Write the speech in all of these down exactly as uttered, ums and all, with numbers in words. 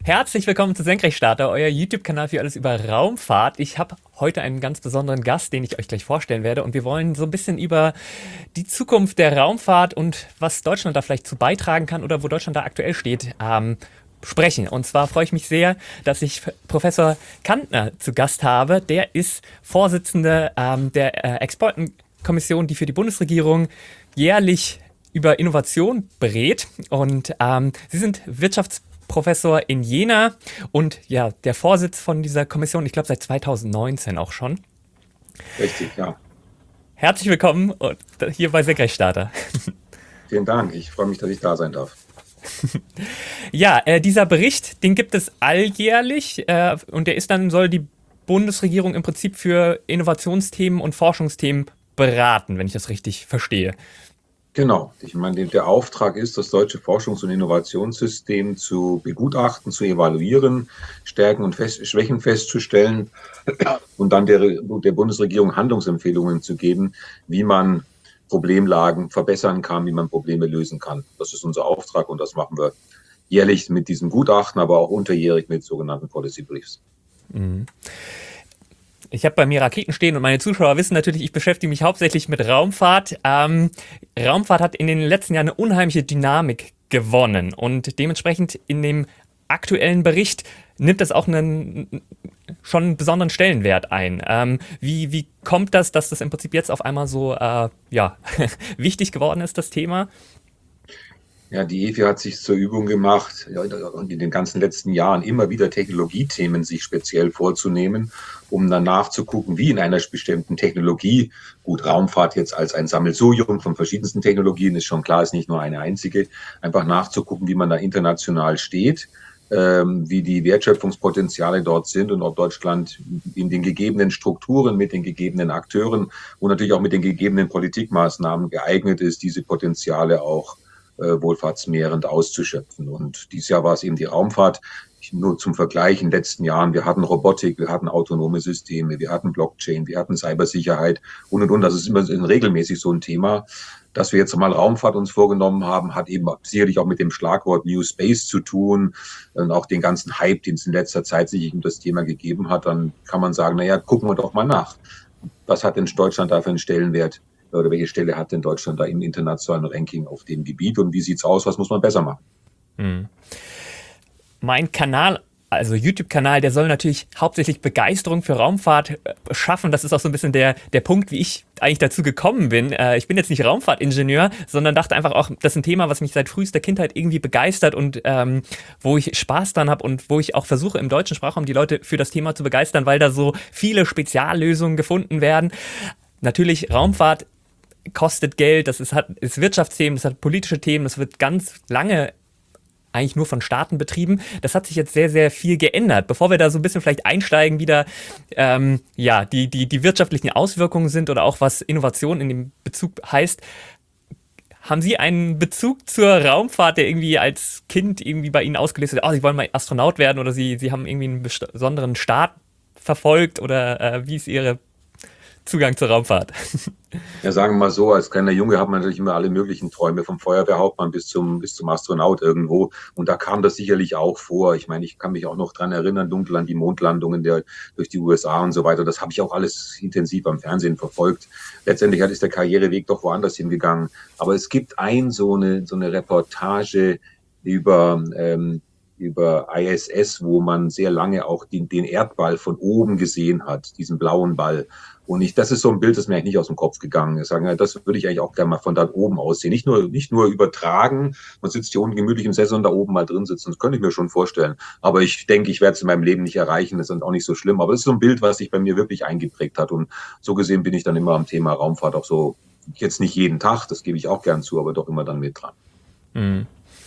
Herzlich willkommen zu Senkrechtstarter, euer YouTube-Kanal für alles über Raumfahrt. Ich habe heute einen ganz besonderen Gast, den ich euch gleich vorstellen werde. Und wir wollen so ein bisschen über die Zukunft der Raumfahrt und was Deutschland da vielleicht zu beitragen kann oder wo Deutschland da aktuell steht, ähm, sprechen. Und zwar freue ich mich sehr, dass ich Professor Kantner zu Gast habe. Der ist Vorsitzender ähm, der äh, Expertenkommission, die für die Bundesregierung jährlich über Innovation berät. Und ähm, Sie sind Wirtschaftsprofessor Professor in Jena und ja, der Vorsitz von dieser Kommission, ich glaube seit zweitausendneunzehn auch schon. Richtig, ja. Herzlich willkommen hier bei Senkrechtstarter. Vielen Dank, ich freue mich, dass ich da sein darf. Ja, äh, dieser Bericht, den gibt es alljährlich äh, und der ist dann, soll die Bundesregierung im Prinzip für Innovationsthemen und Forschungsthemen beraten, wenn ich das richtig verstehe. Genau, ich meine, der Auftrag ist, das deutsche Forschungs- und Innovationssystem zu begutachten, zu evaluieren, Stärken und Fest Schwächen festzustellen und dann der, der Bundesregierung Handlungsempfehlungen zu geben, wie man Problemlagen verbessern kann, wie man Probleme lösen kann. Das ist unser Auftrag und das machen wir jährlich mit diesem Gutachten, aber auch unterjährig mit sogenannten Policy Briefs. Mhm. Ich habe bei mir Raketen stehen und meine Zuschauer wissen natürlich, ich beschäftige mich hauptsächlich mit Raumfahrt. Ähm, Raumfahrt hat in den letzten Jahren eine unheimliche Dynamik gewonnen und dementsprechend in dem aktuellen Bericht nimmt das auch einen schon einen besonderen Stellenwert ein. Ähm, wie, wie kommt das, dass das im Prinzip jetzt auf einmal so äh, ja, wichtig geworden ist, das Thema? Ja, die E F I hat sich zur Übung gemacht, in den ganzen letzten Jahren immer wieder Technologiethemen sich speziell vorzunehmen, um dann nachzugucken, wie in einer bestimmten Technologie, gut, Raumfahrt jetzt als ein Sammelsurium von verschiedensten Technologien, ist schon klar, ist nicht nur eine einzige, einfach nachzugucken, wie man da international steht, ähm, wie die Wertschöpfungspotenziale dort sind und ob Deutschland in den gegebenen Strukturen, mit den gegebenen Akteuren und natürlich auch mit den gegebenen Politikmaßnahmen geeignet ist, diese Potenziale auch wohlfahrtsmehrend auszuschöpfen. Und dieses Jahr war es eben die Raumfahrt. Nur zum Vergleich, in den letzten Jahren, wir hatten Robotik, wir hatten autonome Systeme, wir hatten Blockchain, wir hatten Cybersicherheit und, und, und. Das ist immer regelmäßig so ein Thema. Dass wir jetzt mal Raumfahrt uns vorgenommen haben, hat eben sicherlich auch mit dem Schlagwort New Space zu tun und auch den ganzen Hype, den es in letzter Zeit sich um das Thema gegeben hat. Dann kann man sagen, naja, gucken wir doch mal nach. Was hat denn Deutschland da für einen Stellenwert? Oder welche Stelle hat denn Deutschland da im internationalen Ranking auf dem Gebiet und wie sieht's aus, was muss man besser machen? Hm. Mein Kanal, also YouTube-Kanal, der soll natürlich hauptsächlich Begeisterung für Raumfahrt schaffen. Das ist auch so ein bisschen der, der Punkt, wie ich eigentlich dazu gekommen bin. Äh, ich bin jetzt nicht Raumfahrtingenieur, sondern dachte einfach auch, das ist ein Thema, was mich seit frühester Kindheit irgendwie begeistert und ähm, wo ich Spaß dran habe und wo ich auch versuche, im deutschen Sprachraum die Leute für das Thema zu begeistern, weil da so viele Speziallösungen gefunden werden. Natürlich, Raumfahrt kostet Geld, das ist, hat, ist Wirtschaftsthemen, das hat politische Themen, das wird ganz lange eigentlich nur von Staaten betrieben. Das hat sich jetzt sehr, sehr viel geändert. Bevor wir da so ein bisschen vielleicht einsteigen, wie da ähm, ja, die, die, die wirtschaftlichen Auswirkungen sind oder auch was Innovation in dem Bezug heißt, haben Sie einen Bezug zur Raumfahrt, der irgendwie als Kind irgendwie bei Ihnen ausgelöst hat, oh, Sie wollen mal Astronaut werden oder Sie, Sie haben irgendwie einen besonderen Staat verfolgt oder äh, wie ist Ihre Zugang zur Raumfahrt? Ja, sagen wir mal so, als kleiner Junge hat man natürlich immer alle möglichen Träume, vom Feuerwehrhauptmann bis zum, bis zum Astronaut irgendwo. Und da kam das sicherlich auch vor. Ich meine, ich kann mich auch noch dran erinnern, dunkel an die Mondlandungen der, durch die U S A und so weiter. Das habe ich auch alles intensiv am Fernsehen verfolgt. Letztendlich ist der Karriereweg doch woanders hingegangen. Aber es gibt ein, so eine, so eine Reportage über, ähm, über I S S, wo man sehr lange auch den, den Erdball von oben gesehen hat, diesen blauen Ball. Und ich, das ist so ein Bild, das mir eigentlich nicht aus dem Kopf gegangen ist. Sagen, das würde ich eigentlich auch gerne mal von da oben aus sehen. Nicht nur, nicht nur übertragen, man sitzt hier unten gemütlich im Sessel und da oben mal drin sitzen. Das könnte ich mir schon vorstellen. Aber ich denke, ich werde es in meinem Leben nicht erreichen. Das ist auch nicht so schlimm. Aber das ist so ein Bild, was sich bei mir wirklich eingeprägt hat. Und so gesehen bin ich dann immer am Thema Raumfahrt auch so, jetzt nicht jeden Tag, das gebe ich auch gern zu, aber doch immer dann mit dran. Mhm.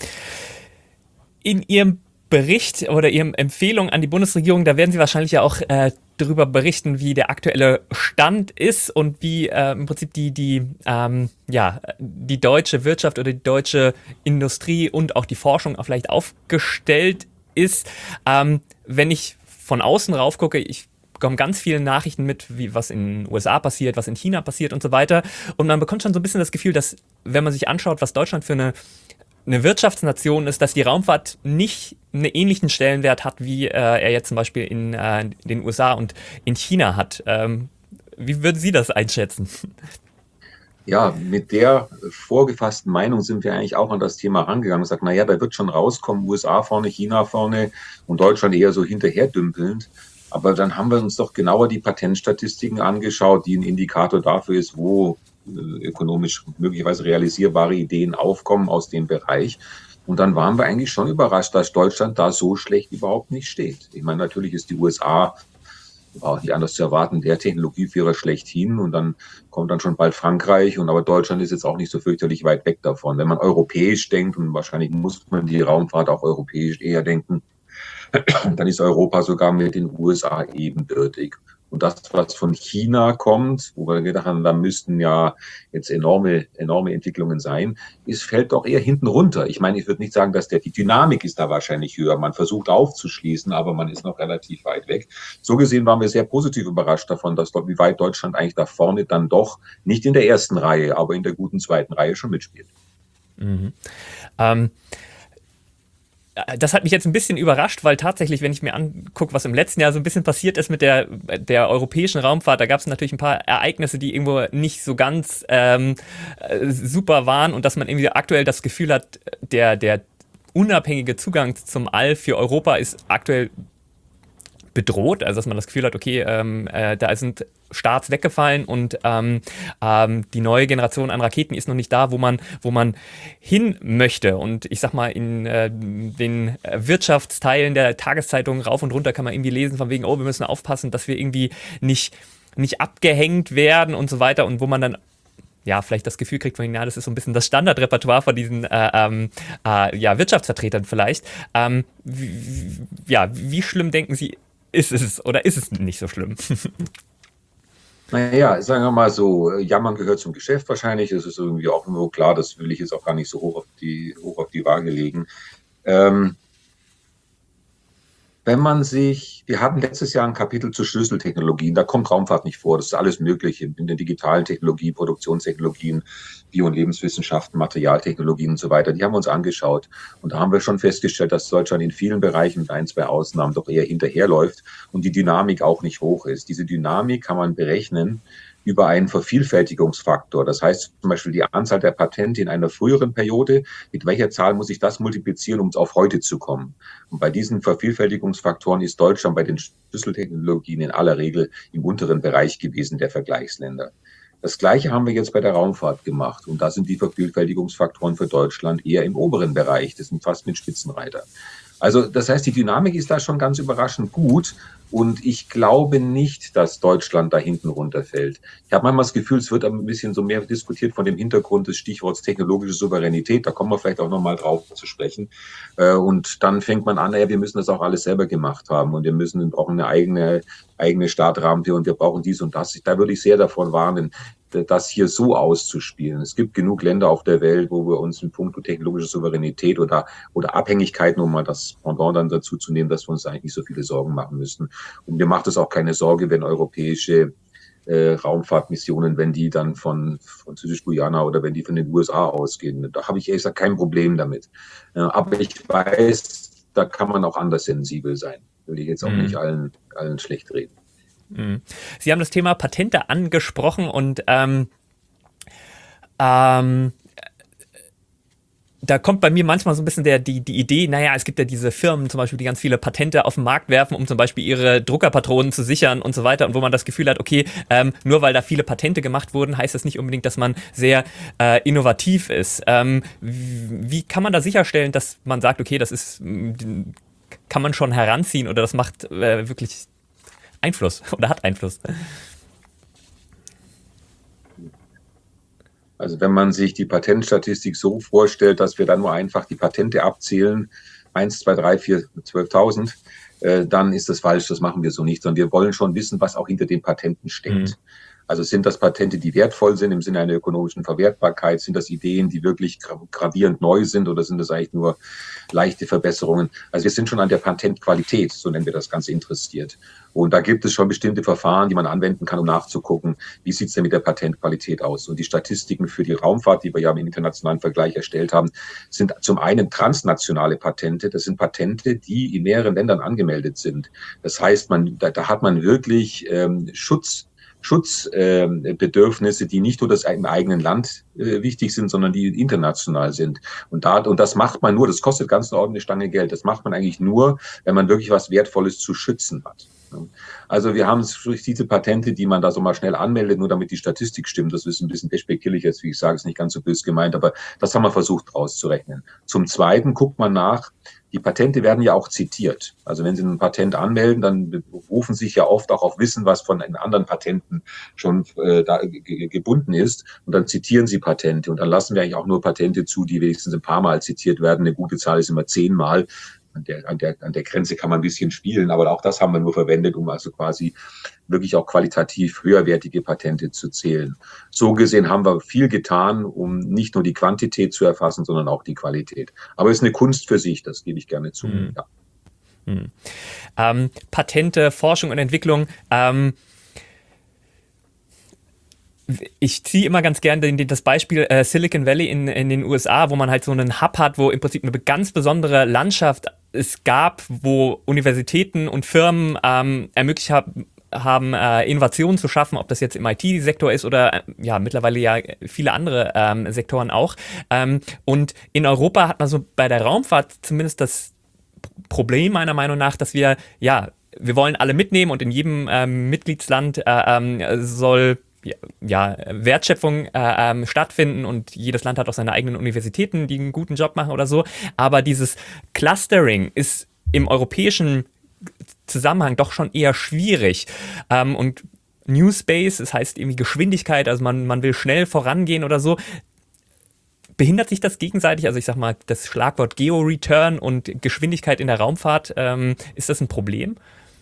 In Ihrem Bericht oder Ihrem Empfehlung an die Bundesregierung, da werden Sie wahrscheinlich ja auch äh, darüber berichten, wie der aktuelle Stand ist und wie äh, im Prinzip die, die, ähm, ja, die deutsche Wirtschaft oder die deutsche Industrie und auch die Forschung auch vielleicht aufgestellt ist. Ähm, wenn ich von außen rauf gucke, ich bekomme ganz viele Nachrichten mit, wie was in den U S A passiert, was in China passiert und so weiter. Und man bekommt schon so ein bisschen das Gefühl, dass, wenn man sich anschaut, was Deutschland für eine eine Wirtschaftsnation ist, dass die Raumfahrt nicht einen ähnlichen Stellenwert hat, wie äh, er jetzt zum Beispiel in äh, den U S A und in China hat. Ähm, wie würden Sie das einschätzen? Ja, mit der vorgefassten Meinung sind wir eigentlich auch an das Thema rangegangen und sagt, na ja, da wird schon rauskommen, U S A vorne, China vorne und Deutschland eher so hinterherdümpelnd. Aber dann haben wir uns doch genauer die Patentstatistiken angeschaut, die ein Indikator dafür ist, wo äh, ökonomisch möglicherweise realisierbare Ideen aufkommen aus dem Bereich. Und dann waren wir eigentlich schon überrascht, dass Deutschland da so schlecht überhaupt nicht steht. Ich meine, natürlich ist die U S A, war auch nicht anders zu erwarten, der Technologieführer schlechthin und dann kommt dann schon bald Frankreich und aber Deutschland ist jetzt auch nicht so fürchterlich weit weg davon. Wenn man europäisch denkt und wahrscheinlich muss man die Raumfahrt auch europäisch eher denken, dann ist Europa sogar mit den U S A ebenbürtig. Und das, was von China kommt, wo wir gedacht haben, da müssten ja jetzt enorme, enorme Entwicklungen sein, ist, fällt doch eher hinten runter. Ich meine, ich würde nicht sagen, dass der, die Dynamik ist da wahrscheinlich höher. Man versucht aufzuschließen, aber man ist noch relativ weit weg. So gesehen waren wir sehr positiv überrascht davon, dass wie weit Deutschland eigentlich da vorne dann doch nicht in der ersten Reihe, aber in der guten zweiten Reihe schon mitspielt. Mhm. Ähm Das hat mich jetzt ein bisschen überrascht, weil tatsächlich, wenn ich mir angucke, was im letzten Jahr so ein bisschen passiert ist mit der, der europäischen Raumfahrt, da gab es natürlich ein paar Ereignisse, die irgendwo nicht so ganz ähm, super waren und dass man irgendwie aktuell das Gefühl hat, der, der unabhängige Zugang zum All für Europa ist aktuell bedroht, also dass man das Gefühl hat, okay, ähm, äh, da sind Starts weggefallen und ähm, ähm, die neue Generation an Raketen ist noch nicht da, wo man, wo man hin möchte. Und ich sag mal, in äh, den Wirtschaftsteilen der Tageszeitung rauf und runter kann man irgendwie lesen, von wegen, oh, wir müssen aufpassen, dass wir irgendwie nicht, nicht abgehängt werden und so weiter. Und wo man dann ja, vielleicht das Gefühl kriegt, von, ja, das ist so ein bisschen das Standardrepertoire von diesen äh, ähm, äh, ja, Wirtschaftsvertretern vielleicht. Ähm, wie, ja, wie schlimm denken Sie, ist es oder ist es nicht so schlimm? Naja, sagen wir mal so, Jammern gehört zum Geschäft wahrscheinlich. Das ist irgendwie auch nur klar, das will ich jetzt auch gar nicht so hoch auf die, hoch auf die Waage legen. Ähm, Wenn man sich, wir hatten letztes Jahr ein Kapitel zu Schlüsseltechnologien, da kommt Raumfahrt nicht vor, das ist alles Mögliche in der digitalen Technologie, Produktionstechnologien, Bio- und Lebenswissenschaften, Materialtechnologien und so weiter, die haben wir uns angeschaut und da haben wir schon festgestellt, dass Deutschland in vielen Bereichen mit ein, zwei Ausnahmen doch eher hinterherläuft und die Dynamik auch nicht hoch ist. Diese Dynamik kann man berechnen über einen Vervielfältigungsfaktor. Das heißt zum Beispiel die Anzahl der Patente in einer früheren Periode, mit welcher Zahl muss ich das multiplizieren, um auf heute zu kommen. Und bei diesen Vervielfältigungsfaktoren ist Deutschland bei den Schlüsseltechnologien in aller Regel im unteren Bereich gewesen der Vergleichsländer. Das Gleiche haben wir jetzt bei der Raumfahrt gemacht. Und da sind die Vervielfältigungsfaktoren für Deutschland eher im oberen Bereich. Das sind fast mit Spitzenreiter. Also das heißt, die Dynamik ist da schon ganz überraschend gut und ich glaube nicht, dass Deutschland da hinten runterfällt. Ich habe manchmal das Gefühl, es wird ein bisschen so mehr diskutiert von dem Hintergrund des Stichworts technologische Souveränität. Da kommen wir vielleicht auch nochmal drauf zu sprechen. Und dann fängt man an, naja, wir müssen das auch alles selber gemacht haben und wir müssen brauchen eine eigene, eigene Startrampe und wir brauchen dies und das. Da würde ich sehr davon warnen, das hier so auszuspielen. Es gibt genug Länder auf der Welt, wo wir uns in puncto technologische Souveränität oder, oder Abhängigkeiten, um mal das Pendant dann dazu zu nehmen, dass wir uns eigentlich nicht so viele Sorgen machen müssen. Und mir macht es auch keine Sorge, wenn europäische äh, Raumfahrtmissionen, wenn die dann von Französisch-Guyana oder wenn die von den U S A ausgehen. Da habe ich ehrlich gesagt kein Problem damit. Äh, aber ich weiß, da kann man auch anders sensibel sein. Will ich jetzt auch mhm. nicht allen, allen schlecht reden. Sie haben das Thema Patente angesprochen und ähm, ähm, da kommt bei mir manchmal so ein bisschen der, die, die Idee, naja, es gibt ja diese Firmen zum Beispiel, die ganz viele Patente auf den Markt werfen, um zum Beispiel ihre Druckerpatronen zu sichern und so weiter und wo man das Gefühl hat, okay, ähm, nur weil da viele Patente gemacht wurden, heißt das nicht unbedingt, dass man sehr äh, innovativ ist. Ähm, wie, wie kann man da sicherstellen, dass man sagt, okay, das ist, kann man schon heranziehen oder das macht äh, wirklich Einfluss oder hat Einfluss? Also wenn man sich die Patentstatistik so vorstellt, dass wir dann nur einfach die Patente abzählen, eins, zwei, drei, vier, zwölftausend, äh, dann ist das falsch, das machen wir so nicht, sondern wir wollen schon wissen, was auch hinter den Patenten steckt. Mhm. Also sind das Patente, die wertvoll sind im Sinne einer ökonomischen Verwertbarkeit? Sind das Ideen, die wirklich gravierend neu sind oder sind das eigentlich nur leichte Verbesserungen? Also wir sind schon an der Patentqualität, so nennen wir das Ganze, interessiert. Und da gibt es schon bestimmte Verfahren, die man anwenden kann, um nachzugucken, wie sieht es denn mit der Patentqualität aus. Und die Statistiken für die Raumfahrt, die wir ja im internationalen Vergleich erstellt haben, sind zum einen transnationale Patente. Das sind Patente, die in mehreren Ländern angemeldet sind. Das heißt, man, da, da hat man wirklich ähm, Schutz Schutzbedürfnisse, äh, die nicht nur das im eigenen Land äh, wichtig sind, sondern die international sind. Und da, und das macht man nur, das kostet ganz eine ordentliche Stange Geld. Das macht man eigentlich nur, wenn man wirklich was Wertvolles zu schützen hat. Also wir haben durch diese Patente, die man da so mal schnell anmeldet, nur damit die Statistik stimmt. Das ist ein bisschen despektierlich jetzt, wie ich sage, ist nicht ganz so böse gemeint, aber das haben wir versucht rauszurechnen. Zum Zweiten guckt man nach, die Patente werden ja auch zitiert. Also wenn Sie ein Patent anmelden, dann berufen Sie sich ja oft auch auf Wissen, was von anderen Patenten schon äh, da ge- gebunden ist. Und dann zitieren Sie Patente. Und dann lassen wir eigentlich auch nur Patente zu, die wenigstens ein paar Mal zitiert werden. Eine gute Zahl ist immer zehnmal. An der, an der, an der Grenze kann man ein bisschen spielen, aber auch das haben wir nur verwendet, um also quasi wirklich auch qualitativ höherwertige Patente zu zählen. So gesehen haben wir viel getan, um nicht nur die Quantität zu erfassen, sondern auch die Qualität. Aber es ist eine Kunst für sich, das gebe ich gerne zu. Hm. Ja. Hm. Ähm, Patente, Forschung und Entwicklung. Ähm, Ich ziehe immer ganz gerne den, den, das Beispiel äh, Silicon Valley in, in den U S A, wo man halt so einen Hub hat, wo im Prinzip eine ganz besondere Landschaft es gab, wo Universitäten und Firmen ähm, ermöglicht haben, haben äh, Innovationen zu schaffen, ob das jetzt im I T-Sektor ist oder äh, ja mittlerweile ja viele andere ähm, Sektoren auch. Ähm, und in Europa hat man so bei der Raumfahrt zumindest das Problem meiner Meinung nach, dass wir, ja, wir wollen alle mitnehmen und in jedem ähm, Mitgliedsland äh, ähm, soll ja, Wertschöpfung äh, ähm, stattfinden und jedes Land hat auch seine eigenen Universitäten, die einen guten Job machen oder so. Aber dieses Clustering ist im europäischen Zusammenhang doch schon eher schwierig. Ähm, und New Space, das heißt irgendwie Geschwindigkeit, also man, man will schnell vorangehen oder so. Behindert sich das gegenseitig? Also ich sag mal, das Schlagwort Geo-Return und Geschwindigkeit in der Raumfahrt, ähm, ist das ein Problem?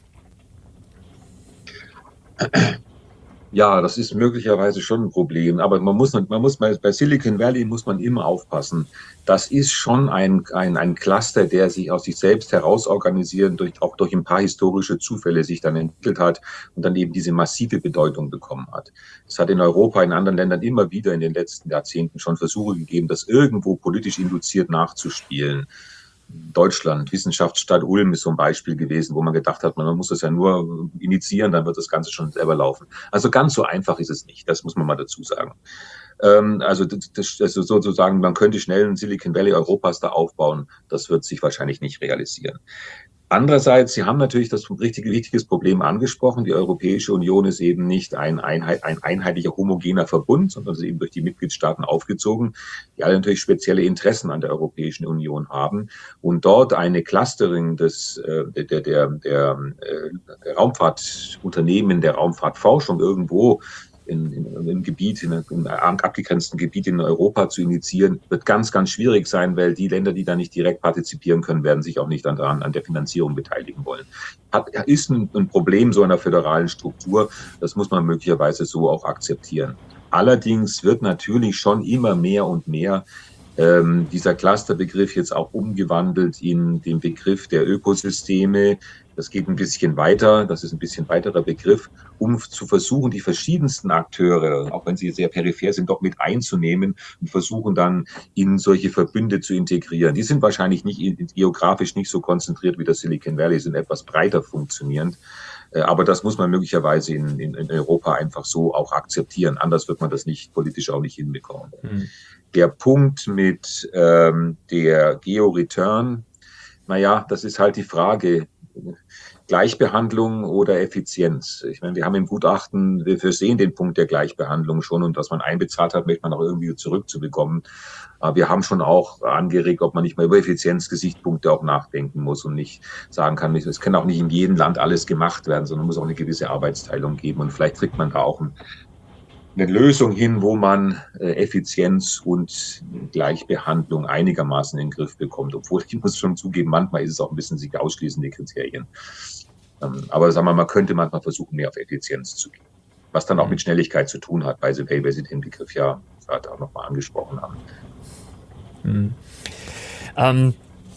Ja, das ist möglicherweise schon ein Problem, aber man muss, man muss bei, bei Silicon Valley muss man immer aufpassen. Das ist schon ein, ein, ein Cluster, der sich aus sich selbst heraus organisieren, durch, auch durch ein paar historische Zufälle sich dann entwickelt hat und dann eben diese massive Bedeutung bekommen hat. Es hat in Europa, in anderen Ländern immer wieder in den letzten Jahrzehnten schon Versuche gegeben, das irgendwo politisch induziert nachzuspielen. Deutschland, Wissenschaftsstadt Ulm ist so ein Beispiel gewesen, wo man gedacht hat, man muss das ja nur initiieren, dann wird das Ganze schon selber laufen. Also ganz so einfach ist es nicht, das muss man mal dazu sagen. Ähm, also das, das, also sozusagen, man könnte schnell ein Silicon Valley Europas da aufbauen, das wird sich wahrscheinlich nicht realisieren. Andererseits, Sie haben natürlich das richtige, wichtiges Problem angesprochen. Die Europäische Union ist eben nicht ein, Einheit, ein einheitlicher, homogener Verbund, sondern sie ist eben durch die Mitgliedstaaten aufgezogen, die alle natürlich spezielle Interessen an der Europäischen Union haben. Und dort eine Clustering des, äh, der, der, der, der, der Raumfahrtunternehmen, der Raumfahrtforschung irgendwo in, in, im Gebiet, in einem abgegrenzten Gebiet in Europa zu initiieren, wird ganz, ganz schwierig sein, weil die Länder, die da nicht direkt partizipieren können, werden sich auch nicht an, an der Finanzierung beteiligen wollen. Hat, ist ein, ein Problem so einer föderalen Struktur, das muss man möglicherweise so auch akzeptieren. Allerdings wird natürlich schon immer mehr und mehr ähm, dieser Clusterbegriff jetzt auch umgewandelt in den Begriff der Ökosysteme. Das geht ein bisschen weiter, das ist ein bisschen weiterer Begriff, um zu versuchen, die verschiedensten Akteure, auch wenn sie sehr peripher sind, doch mit einzunehmen und versuchen dann in solche Verbünde zu integrieren. Die sind wahrscheinlich nicht geografisch nicht so konzentriert wie das Silicon Valley, sind etwas breiter funktionierend. Aber das muss man möglicherweise in, in, in Europa einfach so auch akzeptieren. Anders wird man das nicht politisch auch nicht hinbekommen. Mhm. Der Punkt mit ähm, der Geo-Return, naja, das ist halt die Frage, Gleichbehandlung oder Effizienz. Ich meine, wir haben im Gutachten, wir sehen den Punkt der Gleichbehandlung schon und was man einbezahlt hat, möchte man auch irgendwie zurückzubekommen. Aber wir haben schon auch angeregt, ob man nicht mal über Effizienzgesichtspunkte auch nachdenken muss und nicht sagen kann, es kann auch nicht in jedem Land alles gemacht werden, sondern muss auch eine gewisse Arbeitsteilung geben und vielleicht kriegt man da auch ein eine Lösung hin, wo man äh, Effizienz und Gleichbehandlung einigermaßen in den Griff bekommt. Obwohl, ich muss schon zugeben, manchmal ist es auch ein bisschen sich ausschließende Kriterien. Ähm, aber sagen wir mal, man könnte manchmal versuchen, mehr auf Effizienz zu gehen. was dann auch mit Schnelligkeit zu tun hat, by the way, weil Sie den Begriff ja gerade auch nochmal angesprochen haben. Mhm. Ähm,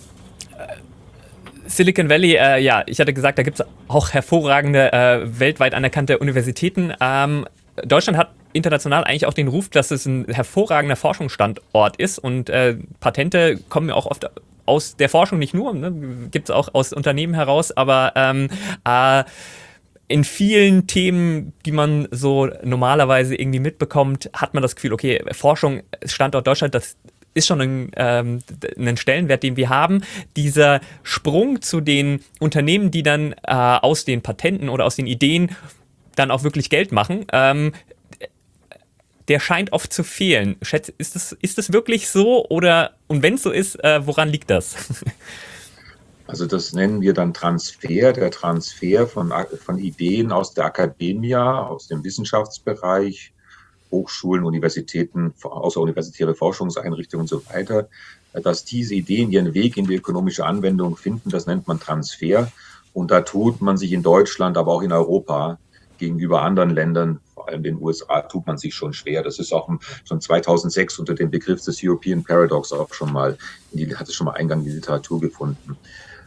Silicon Valley, äh, ja, ich hatte gesagt, da gibt es auch hervorragende, äh, weltweit anerkannte Universitäten. Ähm, Deutschland hat international eigentlich auch den Ruf, dass es ein hervorragender Forschungsstandort ist und äh, Patente kommen ja auch oft aus der Forschung, nicht nur, ne? Gibt es auch aus Unternehmen heraus, aber ähm, äh, in vielen Themen, die man so normalerweise irgendwie mitbekommt, hat man das Gefühl, okay, Forschung, Standort Deutschland, das ist schon ein, ähm, ein Stellenwert, den wir haben. Dieser Sprung zu den Unternehmen, die dann äh, aus den Patenten oder aus den Ideen dann auch wirklich Geld machen, ähm, der scheint oft zu fehlen. Schätz, ist das, ist das wirklich so? Oder, und wenn es so ist, äh, woran liegt das? Also das nennen wir dann Transfer, der Transfer von, von Ideen aus der Akademie, aus dem Wissenschaftsbereich, Hochschulen, Universitäten, außeruniversitäre Forschungseinrichtungen und so weiter, dass diese Ideen ihren Weg in die ökonomische Anwendung finden, das nennt man Transfer. Und da tut man sich in Deutschland, aber auch in Europa gegenüber anderen Ländern, vor allem den U S A, tut man sich schon schwer. Das ist auch schon zweitausendsechs unter dem Begriff des European Paradox auch schon mal, die, hat es schon mal Eingang in die Literatur gefunden.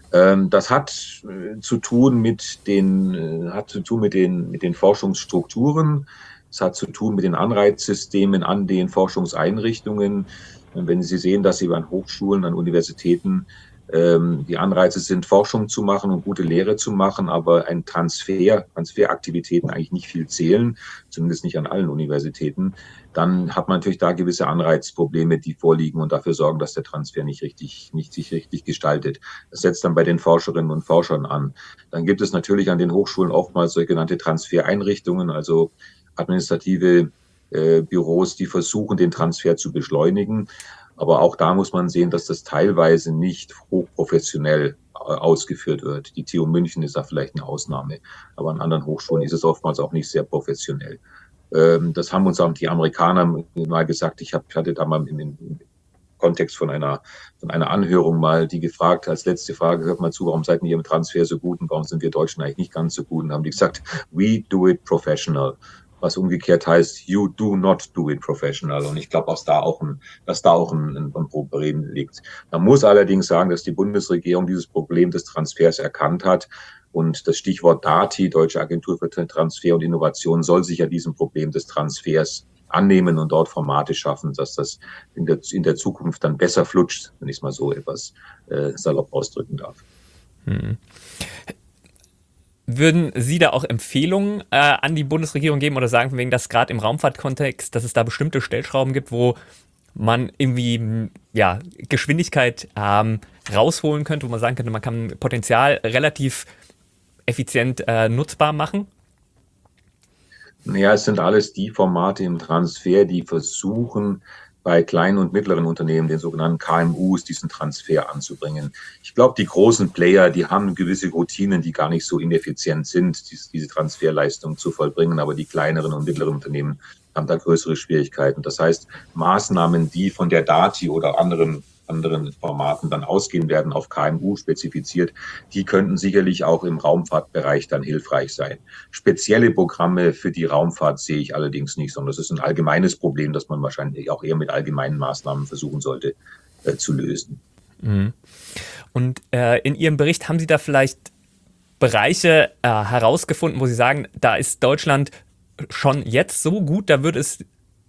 Das hat zu tun mit den, hat zu tun mit den, mit den Forschungsstrukturen. Es hat zu tun mit den Anreizsystemen an den Forschungseinrichtungen. Wenn Sie sehen, dass Sie an Hochschulen, an Universitäten ähm, die Anreize sind, Forschung zu machen und gute Lehre zu machen, aber ein Transfer, Transferaktivitäten eigentlich nicht viel zählen, zumindest nicht an allen Universitäten, dann hat man natürlich da gewisse Anreizprobleme, die vorliegen und dafür sorgen, dass der Transfer nicht richtig, nicht sich richtig gestaltet. Das setzt dann bei den Forscherinnen und Forschern an. Dann gibt es natürlich an den Hochschulen oftmals sogenannte Transfereinrichtungen, also administrative äh, Büros, die versuchen, den Transfer zu beschleunigen. Aber auch da muss man sehen, dass das teilweise nicht hochprofessionell äh, ausgeführt wird. Die T U München ist da vielleicht eine Ausnahme, aber an anderen Hochschulen ist es oftmals auch nicht sehr professionell. Ähm, das haben uns auch die Amerikaner mal gesagt. Ich, hab, ich hatte da mal im, im Kontext von einer, von einer Anhörung mal die gefragt, als letzte Frage, hört mal zu, warum seid ihr im Transfer so gut und warum sind wir Deutschen eigentlich nicht ganz so gut? Und haben die gesagt, we do it professional. Was umgekehrt heißt, you do not do it professional. Und ich glaube, dass da auch ein, dass da auch ein, ein Problem liegt. Man muss allerdings sagen, dass die Bundesregierung dieses Problem des Transfers erkannt hat. Und das Stichwort D A T I, Deutsche Agentur für Transfer und Innovation, soll sich ja diesem Problem des Transfers annehmen und dort Formate schaffen, dass das in der, in der Zukunft dann besser flutscht, wenn ich es mal so etwas äh, salopp ausdrücken darf. Hm. Würden Sie da auch Empfehlungen äh, an die Bundesregierung geben oder sagen, von wegen, dass gerade im Raumfahrtkontext, dass es da bestimmte Stellschrauben gibt, wo man irgendwie ja, Geschwindigkeit ähm, rausholen könnte, wo man sagen könnte, man kann Potenzial relativ effizient äh, nutzbar machen? Naja, es sind alles die Formate im Transfer, die versuchen, bei kleinen und mittleren Unternehmen, den sogenannten K M Us, diesen Transfer anzubringen. Ich glaube, die großen Player, die haben gewisse Routinen, die gar nicht so ineffizient sind, diese Transferleistung zu vollbringen, aber die kleineren und mittleren Unternehmen haben da größere Schwierigkeiten. Das heißt, Maßnahmen, die von der D A T I oder anderen anderen Formaten dann ausgehen werden, auf K M U spezifiziert, die könnten sicherlich auch im Raumfahrtbereich dann hilfreich sein. Spezielle Programme für die Raumfahrt sehe ich allerdings nicht, sondern das ist ein allgemeines Problem, das man wahrscheinlich auch eher mit allgemeinen Maßnahmen versuchen sollte äh, zu lösen. Mhm. Und äh, in Ihrem Bericht haben Sie da vielleicht Bereiche äh, herausgefunden, wo Sie sagen, da ist Deutschland schon jetzt so gut, da wird es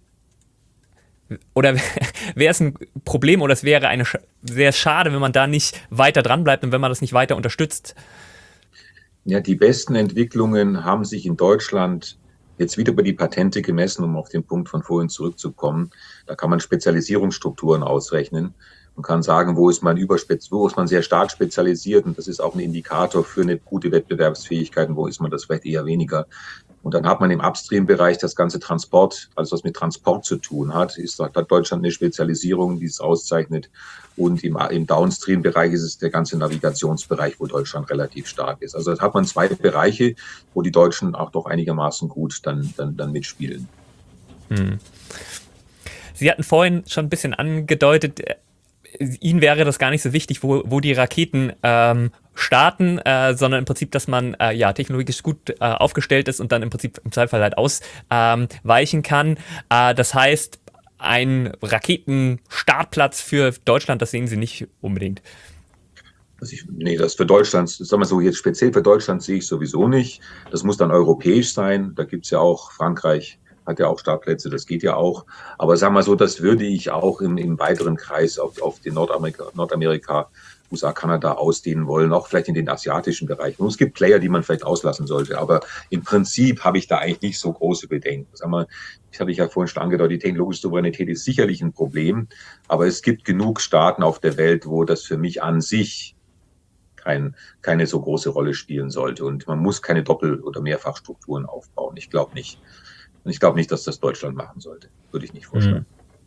oder wäre es ein Problem oder es wäre eine sehr schade, wenn man da nicht weiter dran bleibt und wenn man das nicht weiter unterstützt? Ja, die besten Entwicklungen haben sich in Deutschland jetzt wieder über die Patente gemessen, um auf den Punkt von vorhin zurückzukommen. Da kann man Spezialisierungsstrukturen ausrechnen und kann sagen, wo ist man überspez- wo ist man sehr stark spezialisiert, und das ist auch ein Indikator für eine gute Wettbewerbsfähigkeit, und wo ist man das vielleicht eher weniger. Und dann hat man im Upstream-Bereich das ganze Transport, alles was mit Transport zu tun hat, ist, hat Deutschland eine Spezialisierung, die es auszeichnet. Und im, im Downstream-Bereich ist es der ganze Navigationsbereich, wo Deutschland relativ stark ist. Also da hat man zwei Bereiche, wo die Deutschen auch doch einigermaßen gut dann, dann, dann mitspielen. Hm. Sie hatten vorhin schon ein bisschen angedeutet, Ihnen wäre das gar nicht so wichtig, wo, wo die Raketen ähm, starten, äh, sondern im Prinzip, dass man äh, ja technologisch gut äh, aufgestellt ist und dann im Prinzip im Zweifel halt ausweichen ähm, kann. Äh, das heißt, ein Raketenstartplatz für Deutschland, das sehen Sie nicht unbedingt. Also ich, nee, das für Deutschland, sagen wir so, jetzt speziell für Deutschland sehe ich sowieso nicht. Das muss dann europäisch sein. Da gibt es ja auch, Frankreich hat ja auch Startplätze, das geht ja auch. Aber sagen wir so, das würde ich auch im, im weiteren Kreis auf, auf den Nordamerika, Nordamerika, U S A, Kanada ausdehnen wollen, auch vielleicht in den asiatischen Bereichen. Und es gibt Player, die man vielleicht auslassen sollte. Aber im Prinzip habe ich da eigentlich nicht so große Bedenken. Sagen wir, das hatte ich ja vorhin schon angedeutet, die technologische Souveränität ist sicherlich ein Problem. Aber es gibt genug Staaten auf der Welt, wo das für mich an sich Kein, keine so große Rolle spielen sollte. Und man muss keine Doppel- oder Mehrfachstrukturen aufbauen. Ich glaube nicht. Und ich glaube nicht, dass das Deutschland machen sollte. Würde ich nicht vorstellen.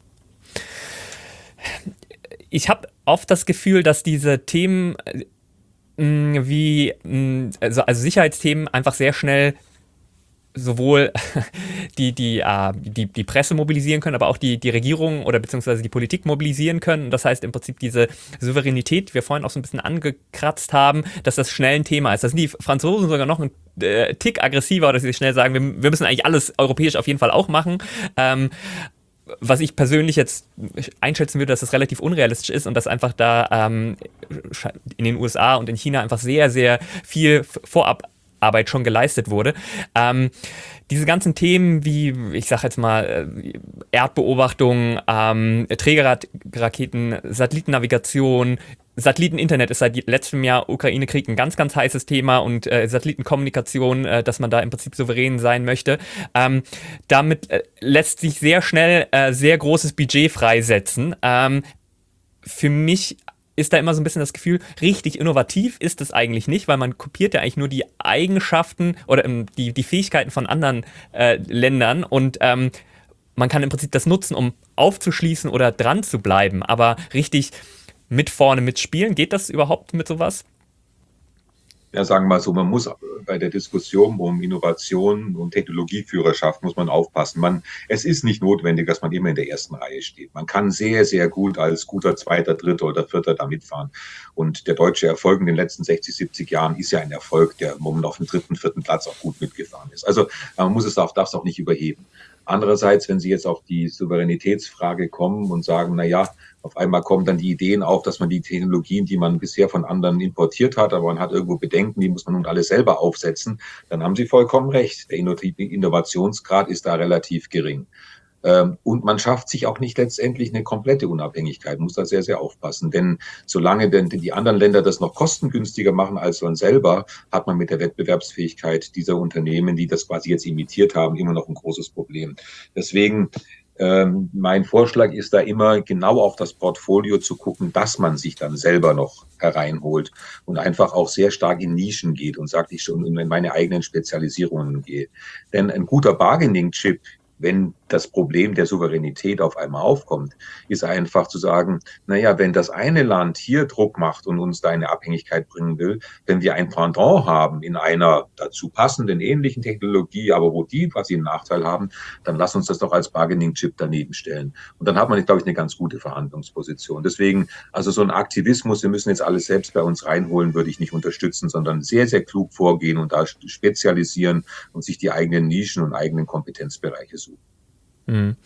Ich habe oft das Gefühl, dass diese Themen mh, wie mh, also, also Sicherheitsthemen einfach sehr schnell sowohl die, die, äh, die, die Presse mobilisieren können, aber auch die, die Regierung oder beziehungsweise die Politik mobilisieren können. Das heißt im Prinzip diese Souveränität, die wir vorhin auch so ein bisschen angekratzt haben, dass das schnell ein Thema ist. Da sind die Franzosen sogar noch ein äh, Tick aggressiver, dass sie schnell sagen, wir, wir müssen eigentlich alles europäisch auf jeden Fall auch machen. Ähm, was ich persönlich jetzt einschätzen würde, dass das relativ unrealistisch ist und dass einfach da ähm, in den U S A und in China einfach sehr, sehr viel vorab Arbeit schon geleistet wurde. Ähm, diese ganzen Themen wie, ich sag jetzt mal, Erdbeobachtung, ähm, Trägerraketen, Satellitennavigation, Satelliteninternet ist seit letztem Jahr Ukraine-Krieg ein ganz, ganz heißes Thema und äh, Satellitenkommunikation, äh, dass man da im Prinzip souverän sein möchte. Ähm, damit äh, lässt sich sehr schnell äh, sehr großes Budget freisetzen. Ähm, für mich ist da immer so ein bisschen das Gefühl, richtig innovativ ist es eigentlich nicht, weil man kopiert ja eigentlich nur die Eigenschaften oder ähm, die, die Fähigkeiten von anderen äh, Ländern und ähm, man kann im Prinzip das nutzen, um aufzuschließen oder dran zu bleiben, aber richtig mit vorne mitspielen, geht das überhaupt mit sowas? Ja, sagen wir mal so, man muss bei der Diskussion um Innovation und Technologieführerschaft muss man aufpassen. Man, es ist nicht notwendig, dass man immer in der ersten Reihe steht. Man kann sehr, sehr gut als guter Zweiter, Dritter oder Vierter da mitfahren. Und der deutsche Erfolg in den letzten sechzig, siebzig Jahren ist ja ein Erfolg, der wo man auf dem dritten, vierten Platz auch gut mitgefahren ist. Also man muss es auch, darf es auch nicht überheben. Andererseits, wenn Sie jetzt auf die Souveränitätsfrage kommen und sagen, na ja, auf einmal kommen dann die Ideen auf, dass man die Technologien, die man bisher von anderen importiert hat, aber man hat irgendwo Bedenken, die muss man nun alles selber aufsetzen, dann haben Sie vollkommen recht. Der Innovationsgrad ist da relativ gering. Und man schafft sich auch nicht letztendlich eine komplette Unabhängigkeit, muss da sehr, sehr aufpassen. Denn solange denn die anderen Länder das noch kostengünstiger machen als man selber, hat man mit der Wettbewerbsfähigkeit dieser Unternehmen, die das quasi jetzt imitiert haben, immer noch ein großes Problem. Deswegen ähm, mein Vorschlag ist da immer genau auf das Portfolio zu gucken, dass man sich dann selber noch hereinholt und einfach auch sehr stark in Nischen geht und sagt, ich schon in meine eigenen Spezialisierungen gehe. Denn ein guter Bargaining-Chip, wenn das Problem der Souveränität auf einmal aufkommt, ist einfach zu sagen, naja, wenn das eine Land hier Druck macht und uns da eine Abhängigkeit bringen will, wenn wir ein Pendant haben in einer dazu passenden, ähnlichen Technologie, aber wo die quasi einen Nachteil haben, dann lass uns das doch als Bargaining-Chip daneben stellen. Und dann hat man, glaube ich, eine ganz gute Verhandlungsposition. Deswegen, also so ein Aktivismus, wir müssen jetzt alles selbst bei uns reinholen, würde ich nicht unterstützen, sondern sehr, sehr klug vorgehen und da spezialisieren und sich die eigenen Nischen und eigenen Kompetenzbereiche suchen. Mhm.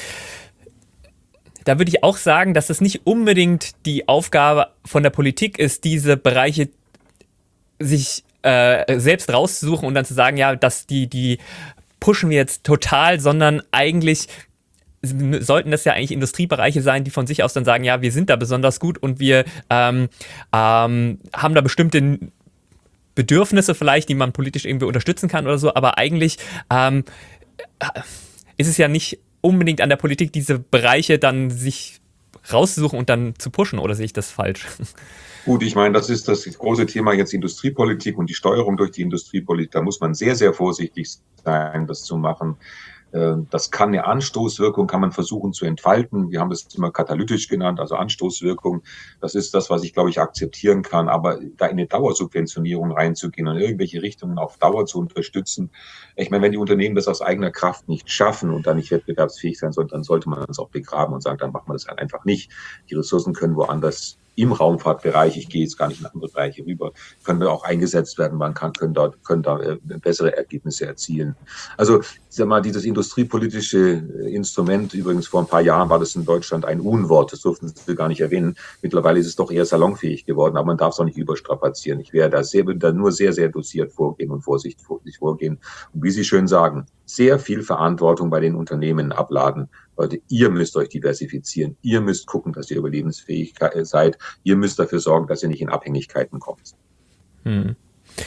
Da würde ich auch sagen, dass es nicht unbedingt die Aufgabe von der Politik ist, diese Bereiche sich äh, selbst rauszusuchen und dann zu sagen, ja, dass die, die pushen wir jetzt total, sondern eigentlich sollten das ja eigentlich Industriebereiche sein, die von sich aus dann sagen, ja, wir sind da besonders gut und wir ähm, ähm, haben da bestimmte Bedürfnisse vielleicht, die man politisch irgendwie unterstützen kann oder so, aber eigentlich ähm, ist es ja nicht unbedingt an der Politik, diese Bereiche dann sich rauszusuchen und dann zu pushen, oder sehe ich das falsch? Gut, ich meine, das ist das große Thema jetzt Industriepolitik und die Steuerung durch die Industriepolitik. Da muss man sehr, sehr vorsichtig sein, das zu machen. Das kann eine Anstoßwirkung, kann man versuchen zu entfalten. Wir haben das immer katalytisch genannt, also Anstoßwirkung. Das ist das, was ich, glaube ich, akzeptieren kann. Aber da in eine Dauersubventionierung reinzugehen und irgendwelche Richtungen auf Dauer zu unterstützen. Ich meine, wenn die Unternehmen das aus eigener Kraft nicht schaffen und da nicht wettbewerbsfähig sein sollten, dann sollte man das auch begraben und sagen, dann machen wir das halt einfach nicht. Die Ressourcen können woanders im Raumfahrtbereich, ich gehe jetzt gar nicht in andere Bereiche rüber, können auch eingesetzt werden, man kann, können da, können da äh, bessere Ergebnisse erzielen. Also, ich sag mal, dieses industriepolitische Instrument, übrigens vor ein paar Jahren war das in Deutschland ein Unwort, das durften Sie gar nicht erwähnen. Mittlerweile ist es doch eher salonfähig geworden, aber man darf es auch nicht überstrapazieren. Ich werde da, sehr, da nur sehr, sehr dosiert vorgehen und vorsichtig vorgehen. Und wie Sie schön sagen, sehr viel Verantwortung bei den Unternehmen abladen. Leute, ihr müsst euch diversifizieren. Ihr müsst gucken, dass ihr überlebensfähig seid. Ihr müsst dafür sorgen, dass ihr nicht in Abhängigkeiten kommt. Hm.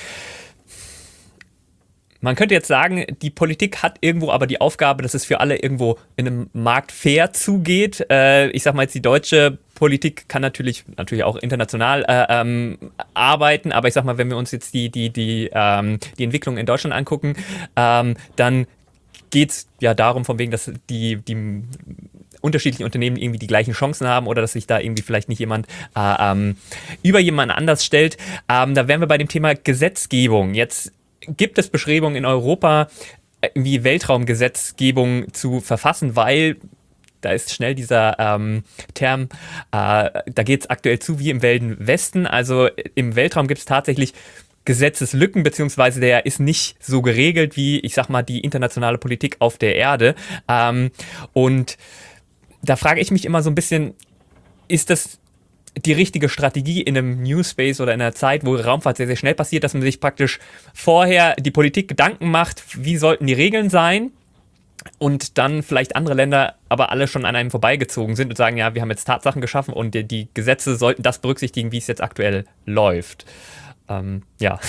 Man könnte jetzt sagen, die Politik hat irgendwo aber die Aufgabe, dass es für alle irgendwo in einem Markt fair zugeht. Äh, ich sag mal jetzt, die deutsche Politik kann natürlich natürlich auch international äh, ähm, arbeiten, aber ich sag mal, wenn wir uns jetzt die die die ähm, die Entwicklung in Deutschland angucken, ähm, dann geht es ja darum, von wegen, dass die die unterschiedlichen Unternehmen irgendwie die gleichen Chancen haben oder dass sich da irgendwie vielleicht nicht jemand äh, ähm, über jemanden anders stellt. Ähm, da wären wir bei dem Thema Gesetzgebung. Jetzt gibt es Bestrebungen in Europa, irgendwie Weltraumgesetzgebung zu verfassen, weil da ist schnell dieser ähm, Term, äh, da geht es aktuell zu wie im Wilden Westen. Also im Weltraum gibt es tatsächlich Gesetzeslücken, beziehungsweise der ist nicht so geregelt wie, ich sag mal, die internationale Politik auf der Erde. Ähm, und da frage ich mich immer so ein bisschen, ist das die richtige Strategie in einem New Space oder in einer Zeit, wo Raumfahrt sehr, sehr schnell passiert, dass man sich praktisch vorher die Politik Gedanken macht, wie sollten die Regeln sein und dann vielleicht andere Länder aber alle schon an einem vorbeigezogen sind und sagen, ja, wir haben jetzt Tatsachen geschaffen und die, die Gesetze sollten das berücksichtigen, wie es jetzt aktuell läuft. Ähm, ja.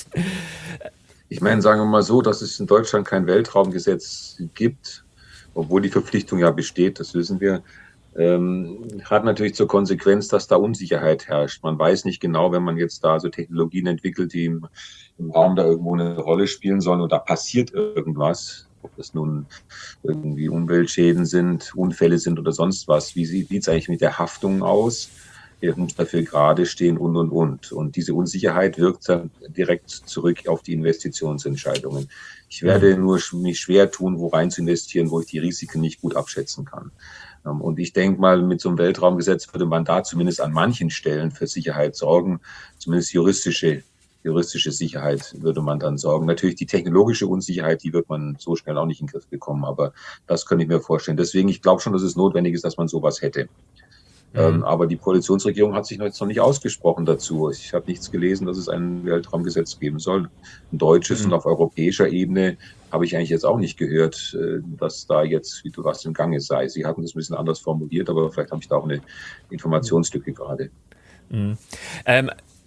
Ich meine, sagen wir mal so, dass es in Deutschland kein Weltraumgesetz gibt, obwohl die Verpflichtung ja besteht, das wissen wir. Ähm, hat natürlich zur Konsequenz, dass da Unsicherheit herrscht. Man weiß nicht genau, wenn man jetzt da so Technologien entwickelt, die im, im Raum da irgendwo eine Rolle spielen sollen und da passiert irgendwas, ob das nun irgendwie Umweltschäden sind, Unfälle sind oder sonst was. Wie sieht es eigentlich mit der Haftung aus? Wer muss dafür gerade stehen und, und, und. Und diese Unsicherheit wirkt dann direkt zurück auf die Investitionsentscheidungen. Ich werde nur mich schwer tun, wo rein zu investieren, wo ich die Risiken nicht gut abschätzen kann. Und ich denke mal, mit so einem Weltraumgesetz würde man da zumindest an manchen Stellen für Sicherheit sorgen, zumindest juristische, juristische Sicherheit würde man dann sorgen. Natürlich die technologische Unsicherheit, die wird man so schnell auch nicht in den Griff bekommen, aber das könnte ich mir vorstellen. Deswegen, ich glaube schon, dass es notwendig ist, dass man sowas hätte. Mhm. Ähm, aber die Koalitionsregierung hat sich noch, jetzt noch nicht ausgesprochen dazu. Ich habe nichts gelesen, dass es ein Weltraumgesetz geben soll. Ein deutsches mhm. und auf europäischer Ebene habe ich eigentlich jetzt auch nicht gehört, dass da jetzt wieder was im Gange sei. Sie hatten das ein bisschen anders formuliert, aber vielleicht habe ich da auch eine Informationslücke gerade. Mhm. Ähm.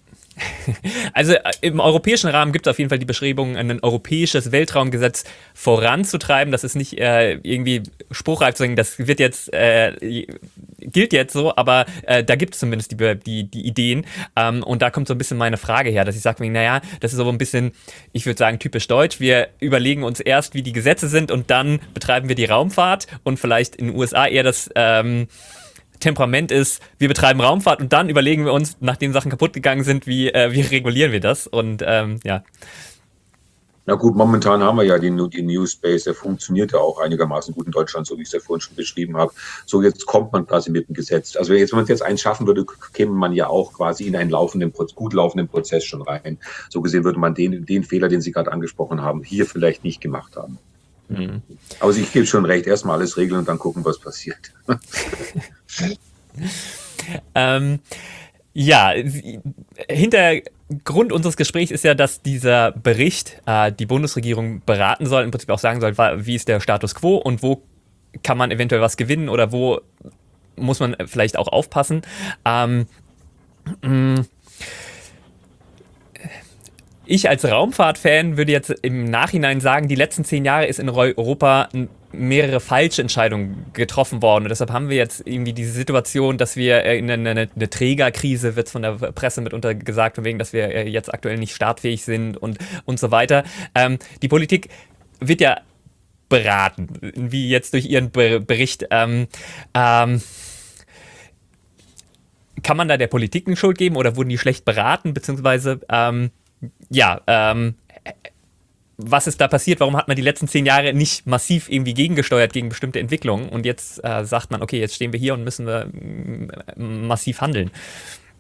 Also im europäischen Rahmen gibt es auf jeden Fall die Bestrebungen, ein europäisches Weltraumgesetz voranzutreiben. Das ist nicht äh, irgendwie spruchreif zu sagen, das wird jetzt, äh, gilt jetzt so, aber äh, da gibt es zumindest die, die, die Ideen. Ähm, und da kommt so ein bisschen meine Frage her, dass ich sage, naja, das ist so ein bisschen, ich würde sagen, typisch deutsch. Wir überlegen uns erst, wie die Gesetze sind und dann betreiben wir die Raumfahrt und vielleicht in den U S A eher das ähm, Temperament ist, wir betreiben Raumfahrt und dann überlegen wir uns, nachdem Sachen kaputt gegangen sind, wie, äh, wie regulieren wir das und ähm, ja. Na gut, momentan haben wir ja den, den New Space, der funktioniert ja auch einigermaßen gut in Deutschland, so wie ich es ja vorhin schon beschrieben habe. So, jetzt kommt man quasi mit dem Gesetz. Also jetzt, wenn man es jetzt eins schaffen würde, käme man ja auch quasi in einen laufenden, gut laufenden Prozess schon rein. So gesehen würde man den, den Fehler, den Sie gerade angesprochen haben, hier vielleicht nicht gemacht haben. Mhm. Aber ich gebe schon recht, erstmal alles regeln und dann gucken, was passiert. ähm, ja, Hintergrund unseres Gesprächs ist ja, dass dieser Bericht äh, die Bundesregierung beraten soll, im Prinzip auch sagen soll, wie ist der Status quo und wo kann man eventuell was gewinnen oder wo muss man vielleicht auch aufpassen. Ähm, mh, Ich als Raumfahrt-Fan würde jetzt im Nachhinein sagen, die letzten zehn Jahre ist in Europa mehrere falsche Entscheidungen getroffen worden. Und deshalb haben wir jetzt irgendwie diese Situation, dass wir in eine, eine, eine Trägerkrise, wird es von der Presse mitunter gesagt, von wegen, dass wir jetzt aktuell nicht startfähig sind und, und so weiter. Ähm, die Politik wird ja beraten, wie jetzt durch ihren Bericht. Ähm, ähm, kann man da der Politik eine Schuld geben oder wurden die schlecht beraten, beziehungsweise ähm, ja, ähm, was ist da passiert? Warum hat man die letzten zehn Jahre nicht massiv irgendwie gegengesteuert gegen bestimmte Entwicklungen? Und jetzt äh, sagt man, okay, jetzt stehen wir hier und müssen wir m- massiv handeln.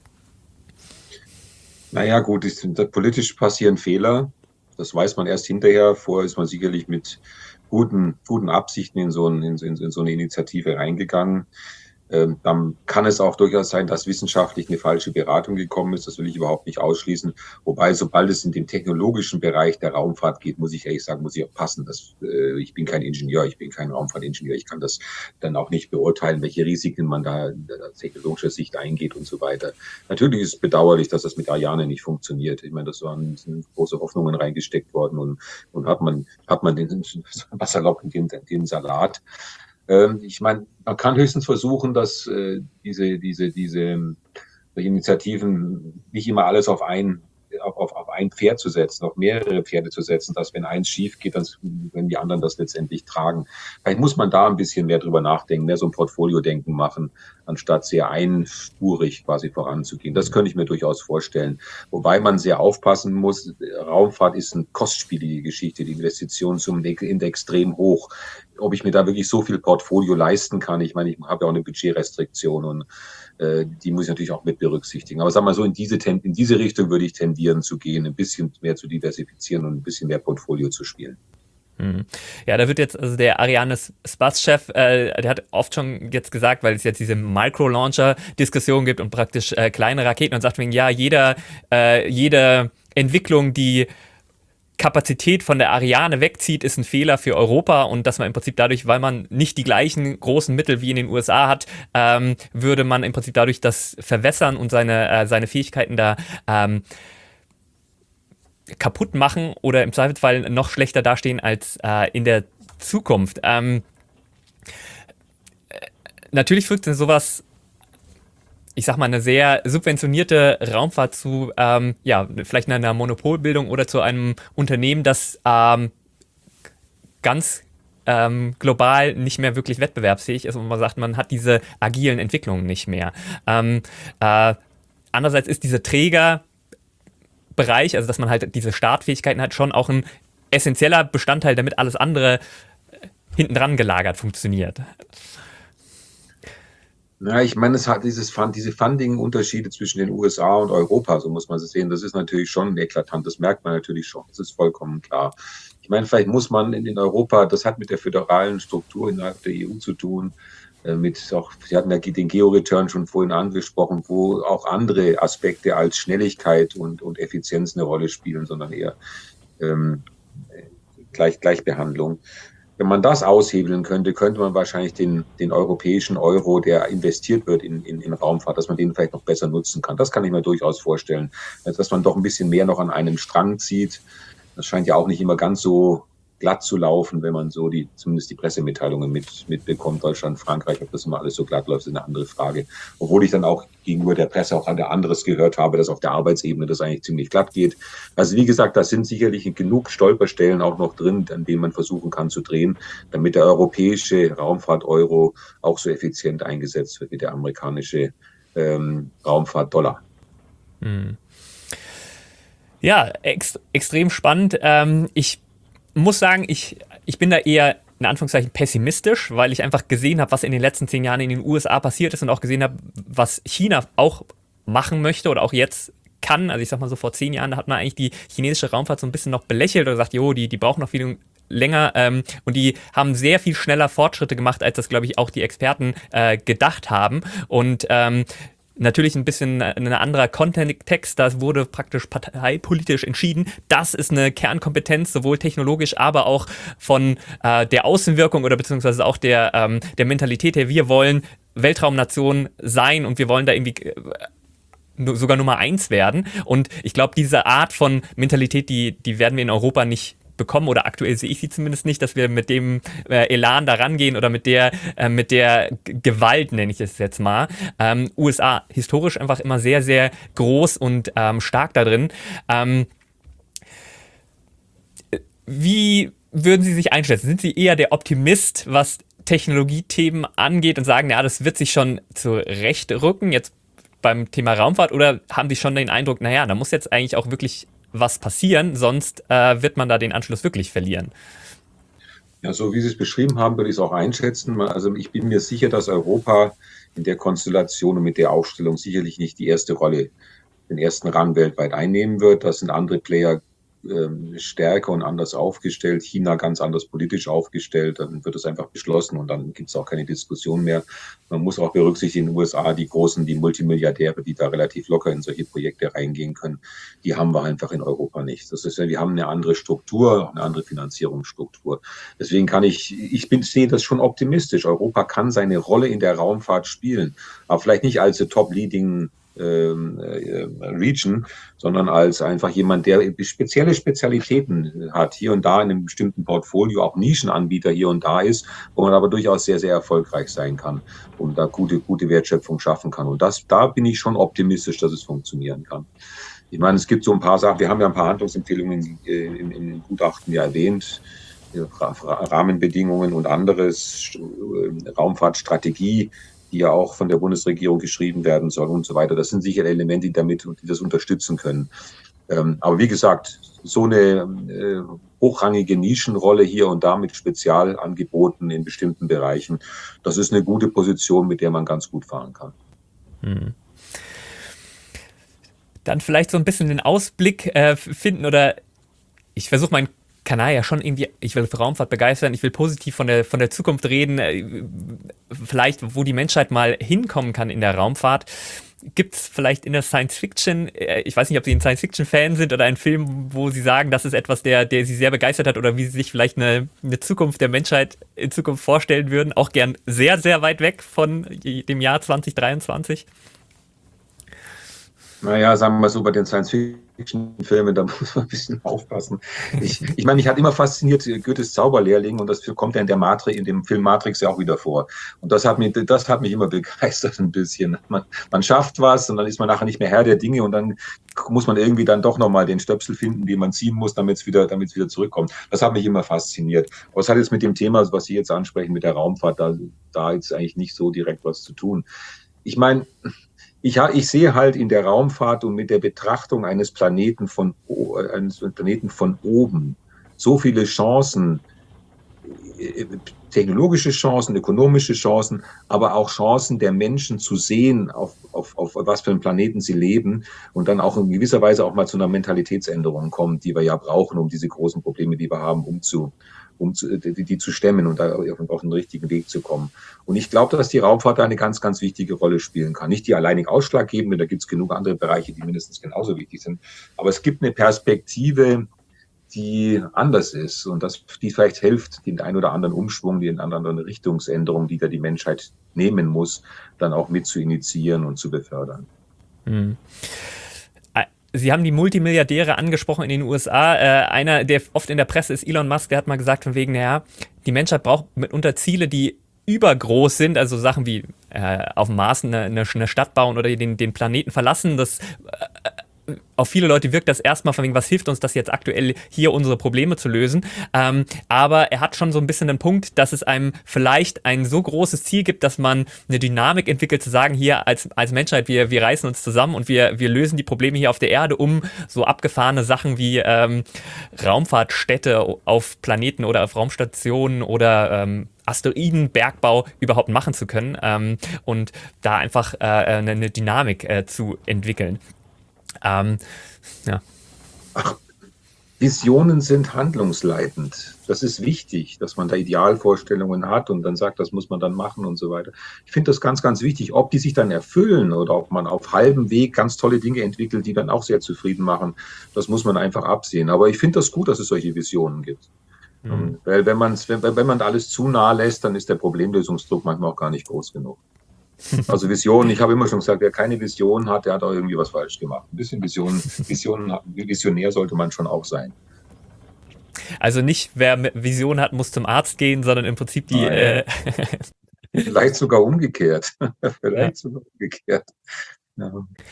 Naja, gut, ich, da politisch passieren Fehler. Das weiß man erst hinterher. Vorher ist man sicherlich mit guten, guten Absichten in so, ein, in, in, in so eine Initiative reingegangen. Ähm, dann kann es auch durchaus sein, dass wissenschaftlich eine falsche Beratung gekommen ist. Das will ich überhaupt nicht ausschließen. Wobei, sobald es in den technologischen Bereich der Raumfahrt geht, muss ich ehrlich sagen, muss ich auch passen. Das, äh, ich bin kein Ingenieur, ich bin kein Raumfahrtingenieur. Ich kann das dann auch nicht beurteilen, welche Risiken man da aus technologischer Sicht eingeht und so weiter. Natürlich ist es bedauerlich, dass das mit Ariane nicht funktioniert. Ich meine, das waren sind große Hoffnungen reingesteckt worden und, und hat man, hat man den, was salopp, den, den Salat. Ähm, ich meine, man kann höchstens versuchen, dass äh, diese, diese, diese Initiativen nicht immer alles auf ein, auf, auf, auf ein Pferd zu setzen, auf mehrere Pferde zu setzen, dass wenn eins schief geht, dann können die anderen das letztendlich tragen. Vielleicht muss man da ein bisschen mehr drüber nachdenken, mehr so ein Portfolio-Denken machen, anstatt sehr einspurig quasi voranzugehen. Das könnte ich mir durchaus vorstellen. Wobei man sehr aufpassen muss. Raumfahrt ist eine kostspielige Geschichte. Die Investitionen sind extrem hoch. Ob ich mir da wirklich so viel Portfolio leisten kann, ich meine, ich habe ja auch eine Budgetrestriktion und äh, die muss ich natürlich auch mit berücksichtigen. Aber sagen wir mal so, in diese, in diese Richtung würde ich tendieren zu gehen, ein bisschen mehr zu diversifizieren und ein bisschen mehr Portfolio zu spielen. Ja, da wird jetzt, also der Ariane Space-Chef, äh, der hat oft schon jetzt gesagt, weil es jetzt diese Micro-Launcher-Diskussion gibt und praktisch äh, kleine Raketen und sagt wegen, ja, jeder, äh, jede Entwicklung, die Kapazität von der Ariane wegzieht, ist ein Fehler für Europa und dass man im Prinzip dadurch, weil man nicht die gleichen großen Mittel wie in den U S A hat, ähm, würde man im Prinzip dadurch das verwässern und seine, äh, seine Fähigkeiten da ähm, kaputt machen oder im Zweifelsfall noch schlechter dastehen als äh, in der Zukunft. Ähm, natürlich führt sowas, ich sag mal, eine sehr subventionierte Raumfahrt zu, ähm, ja, vielleicht einer Monopolbildung oder zu einem Unternehmen, das ähm, ganz ähm, global nicht mehr wirklich wettbewerbsfähig ist und man sagt, man hat diese agilen Entwicklungen nicht mehr. Ähm, äh, andererseits ist diese Träger Bereich, also dass man halt diese Startfähigkeiten hat, schon auch ein essentieller Bestandteil, damit alles andere hinten dran gelagert funktioniert. Ja, ich meine, es hat dieses Fund, diese Funding-Unterschiede zwischen den U S A und Europa, so muss man es sehen. Das ist natürlich schon eklatant, das merkt man natürlich schon, das ist vollkommen klar. Ich meine, vielleicht muss man in, in Europa, das hat mit der föderalen Struktur innerhalb der E U zu tun, mit auch, Sie hatten ja den Geo-Return schon vorhin angesprochen, wo auch andere Aspekte als Schnelligkeit und, und Effizienz eine Rolle spielen, sondern eher ähm, Gleich, Gleichbehandlung. Wenn man das aushebeln könnte, könnte man wahrscheinlich den, den europäischen Euro, der investiert wird in, in, in Raumfahrt, dass man den vielleicht noch besser nutzen kann. Das kann ich mir durchaus vorstellen, dass man doch ein bisschen mehr noch an einem Strang zieht. Das scheint ja auch nicht immer ganz so glatt zu laufen, wenn man so die, zumindest die Pressemitteilungen mit, mitbekommt. Deutschland, Frankreich, ob das immer alles so glatt läuft, ist eine andere Frage. Obwohl ich dann auch gegenüber der Presse auch anderes gehört habe, dass auf der Arbeitsebene das eigentlich ziemlich glatt geht. Also wie gesagt, da sind sicherlich genug Stolperstellen auch noch drin, an denen man versuchen kann zu drehen, damit der europäische Raumfahrt-Euro auch so effizient eingesetzt wird wie der amerikanische ähm, Raumfahrt-Dollar. Hm. Ja, ex extrem spannend. Ähm, ich muss sagen, ich, ich bin da eher in Anführungszeichen pessimistisch, weil ich einfach gesehen habe, was in den letzten zehn Jahren in den U S A passiert ist und auch gesehen habe, was China auch machen möchte oder auch jetzt kann. Also ich sag mal so, vor zehn Jahren, da hat man eigentlich die chinesische Raumfahrt so ein bisschen noch belächelt oder gesagt, jo, die, die brauchen noch viel länger ähm, und die haben sehr viel schneller Fortschritte gemacht, als das, glaube ich, auch die Experten äh, gedacht haben. Und ähm, natürlich ein bisschen ein anderer Kontext, da wurde praktisch parteipolitisch entschieden. Das ist eine Kernkompetenz, sowohl technologisch, aber auch von äh, der Außenwirkung oder beziehungsweise auch der, ähm, der Mentalität her. Wir wollen Weltraumnation sein und wir wollen da irgendwie äh, sogar Nummer eins werden. Und ich glaube, diese Art von Mentalität, die, die werden wir in Europa nicht bekommen oder aktuell sehe ich sie zumindest nicht, dass wir mit dem äh, Elan da rangehen oder mit der, äh, mit der G Gewalt, nenne ich es jetzt mal. Ähm, U S A historisch einfach immer sehr, sehr groß und ähm, stark da drin. Ähm, wie würden Sie sich einschätzen? Sind Sie eher der Optimist, was Technologiethemen angeht und sagen, ja, das wird sich schon zurechtrücken, jetzt beim Thema Raumfahrt, oder haben Sie schon den Eindruck, naja, da muss jetzt eigentlich auch wirklich was passieren, sonst äh, wird man da den Anschluss wirklich verlieren? Ja, so wie Sie es beschrieben haben, würde ich es auch einschätzen. Also ich bin mir sicher, dass Europa in der Konstellation und mit der Aufstellung sicherlich nicht die erste Rolle den ersten Rang weltweit einnehmen wird. Das sind andere Player ähm, stärker und anders aufgestellt, China ganz anders politisch aufgestellt, dann wird es einfach beschlossen und dann gibt es auch keine Diskussion mehr. Man muss auch berücksichtigen, in den U S A, die großen, die Multimilliardäre, die da relativ locker in solche Projekte reingehen können, die haben wir einfach in Europa nicht. Das ist ja, wir haben eine andere Struktur, eine andere Finanzierungsstruktur. Deswegen kann ich, ich bin, sehe das schon optimistisch. Europa kann seine Rolle in der Raumfahrt spielen, aber vielleicht nicht als the top-leading Ähm, äh, Region, sondern als einfach jemand, der spezielle Spezialitäten hat, hier und da in einem bestimmten Portfolio, auch Nischenanbieter hier und da ist, wo man aber durchaus sehr, sehr erfolgreich sein kann und da gute, gute Wertschöpfung schaffen kann. Und das, da bin ich schon optimistisch, dass es funktionieren kann. Ich meine, es gibt so ein paar Sachen, wir haben ja ein paar Handlungsempfehlungen in, in, in den Gutachten ja erwähnt, Rahmenbedingungen und anderes, Raumfahrtstrategie, die ja auch von der Bundesregierung geschrieben werden soll und so weiter. Das sind sicher Elemente, die damit, die das unterstützen können. Ähm, aber wie gesagt, so eine äh, hochrangige Nischenrolle hier und da mit Spezialangeboten in bestimmten Bereichen, das ist eine gute Position, mit der man ganz gut fahren kann. Hm. Dann vielleicht so ein bisschen den Ausblick äh, finden oder ich versuche meinen Kanal ja schon irgendwie, ich will für Raumfahrt begeistern, ich will positiv von der, von der Zukunft reden, vielleicht wo die Menschheit mal hinkommen kann in der Raumfahrt. Gibt es vielleicht in der Science-Fiction, ich weiß nicht, ob Sie ein Science-Fiction-Fan sind oder einen Film, wo Sie sagen, das ist etwas, der, der Sie sehr begeistert hat oder wie Sie sich vielleicht eine, eine Zukunft der Menschheit in Zukunft vorstellen würden, auch gern sehr, sehr weit weg von dem Jahr zwanzig dreiundzwanzig? Naja, sagen wir mal so, bei den Science-Fiction-Filmen, da muss man ein bisschen aufpassen. Ich, ich meine, mich hat immer fasziniert Goethes Zauberlehrling und das kommt ja in der Matrix, in dem Film Matrix ja auch wieder vor. Und das hat mich, das hat mich immer begeistert ein bisschen. Man, man schafft was und dann ist man nachher nicht mehr Herr der Dinge und dann muss man irgendwie dann doch nochmal den Stöpsel finden, den man ziehen muss, damit es wieder, damit es wieder zurückkommt. Das hat mich immer fasziniert. Aber es hat jetzt mit dem Thema, was Sie jetzt ansprechen, mit der Raumfahrt, da, da jetzt eigentlich nicht so direkt was zu tun. Ich meine, Ich, ich sehe halt in der Raumfahrt und mit der Betrachtung eines Planeten von, eines Planeten von oben so viele Chancen, technologische Chancen, ökonomische Chancen, aber auch Chancen der Menschen zu sehen, auf, auf, auf was für einen Planeten sie leben und dann auch in gewisser Weise auch mal zu einer Mentalitätsänderung kommen, die wir ja brauchen, um diese großen Probleme, die wir haben, umzu, um zu, die, die zu stemmen und da auf den richtigen Weg zu kommen. Und ich glaube, dass die Raumfahrt da eine ganz, ganz wichtige Rolle spielen kann. Nicht die alleinig ausschlaggebende, da gibt es genug andere Bereiche, die mindestens genauso wichtig sind. Aber es gibt eine Perspektive, die anders ist und das, die vielleicht hilft, den einen oder anderen Umschwung, die eine andere Richtungsänderung, die da die Menschheit nehmen muss, dann auch mit zu initiieren und zu befördern. Hm. Sie haben die Multimilliardäre angesprochen in den U S A. Äh, einer, der oft in der Presse ist, Elon Musk, der hat mal gesagt von wegen, naja, die Menschheit braucht mitunter Ziele, die übergroß sind, also Sachen wie äh, auf dem Mars eine, eine, eine Stadt bauen oder den, den Planeten verlassen. Das äh, auf viele Leute wirkt das erstmal von wegen, was hilft uns das jetzt aktuell hier unsere Probleme zu lösen. Ähm, aber er hat schon so ein bisschen den Punkt, dass es einem vielleicht ein so großes Ziel gibt, dass man eine Dynamik entwickelt, zu sagen, hier als, als Menschheit, wir, wir reißen uns zusammen und wir, wir lösen die Probleme hier auf der Erde, um so abgefahrene Sachen wie ähm, Raumfahrtstädte auf Planeten oder auf Raumstationen oder ähm, Asteroidenbergbau überhaupt machen zu können ähm, und da einfach äh, eine, eine Dynamik äh, zu entwickeln. Ähm, ja. Ach, Visionen sind handlungsleitend. Das ist wichtig, dass man da Idealvorstellungen hat und dann sagt, das muss man dann machen und so weiter. Ich finde das ganz, ganz wichtig. Ob die sich dann erfüllen oder ob man auf halbem Weg ganz tolle Dinge entwickelt, die dann auch sehr zufrieden machen, das muss man einfach absehen. Aber ich finde das gut, dass es solche Visionen gibt. Mhm. Weil wenn, man's, wenn, wenn man alles zu nah lässt, dann ist der Problemlösungsdruck manchmal auch gar nicht groß genug. Also Vision, ich habe immer schon gesagt, wer keine Vision hat, der hat auch irgendwie was falsch gemacht. Ein bisschen Vision, Vision, Visionär sollte man schon auch sein. Also nicht, wer Vision hat, muss zum Arzt gehen, sondern im Prinzip die... Äh Vielleicht sogar umgekehrt. Vielleicht ja. sogar umgekehrt. Ja.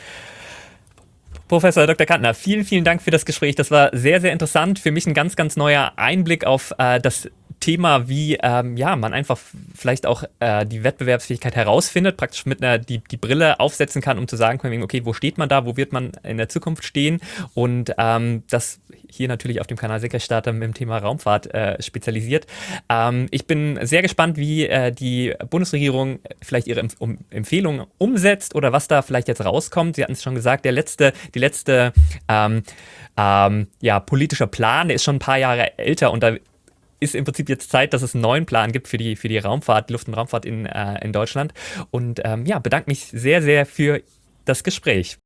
Professor Doktor Kantner, vielen, vielen Dank für das Gespräch. Das war sehr, sehr interessant. Für mich ein ganz, ganz neuer Einblick auf äh, das Thema, wie ähm, ja, man einfach vielleicht auch äh, die Wettbewerbsfähigkeit herausfindet, praktisch mit einer die, die Brille aufsetzen kann, um zu sagen, okay, wo steht man da, wo wird man in der Zukunft stehen, und ähm, das hier natürlich auf dem Kanal Senkrechtstarter mit dem Thema Raumfahrt äh, spezialisiert. Ähm, ich bin sehr gespannt, wie äh, die Bundesregierung vielleicht ihre Empf- um Empfehlungen umsetzt oder was da vielleicht jetzt rauskommt. Sie hatten es schon gesagt, der letzte, die letzte ähm, ähm, ja, politischer Plan, der ist schon ein paar Jahre älter, und da ist im Prinzip jetzt Zeit, dass es einen neuen Plan gibt für die, für die Raumfahrt, Luft- und Raumfahrt in, äh, in Deutschland. Und ähm, ja, bedanke mich sehr, sehr für das Gespräch.